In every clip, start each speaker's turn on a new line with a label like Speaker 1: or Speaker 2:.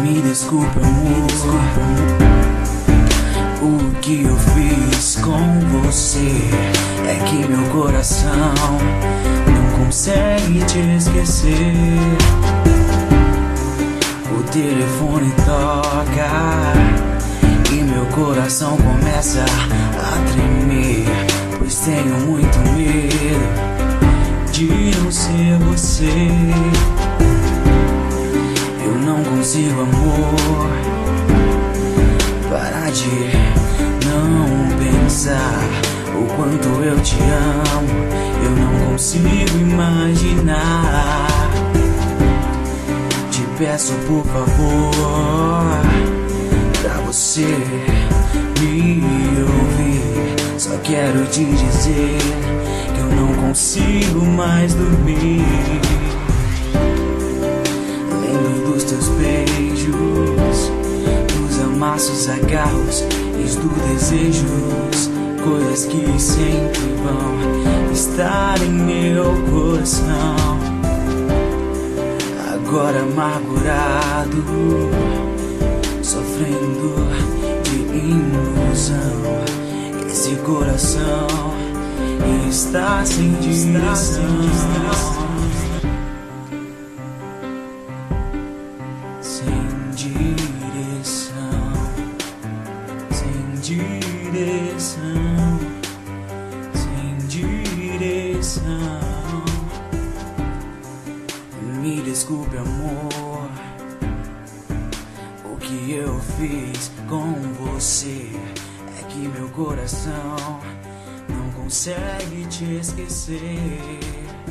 Speaker 1: Me desculpe, amor, o que eu fiz com você é que meu coração não consegue te esquecer. O telefone toca e meu coração começa a tremer, pois tenho muito medo de não ser você. Eu não consigo, amor, parar de não pensar o quanto eu te amo. Eu não consigo imaginar. Te peço, por favor, pra você me ouvir. Só quero te dizer que eu não consigo mais dormir. Lembro dos teus beijos, dos amassos, agarros e dos desejos, coisas que sempre vão estar em meu coração. Agora amargurado, sofrendo de ilusão, esse coração está sem direção. Sem direção, sem direção, sem direção. Me desculpe, amor, o que eu fiz com você é que meu coração não consegue te esquecer.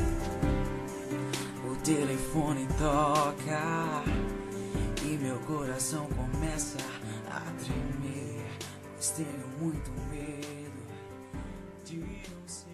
Speaker 1: O telefone toca e meu coração começa a tremer, pois tenho muito medo de não ser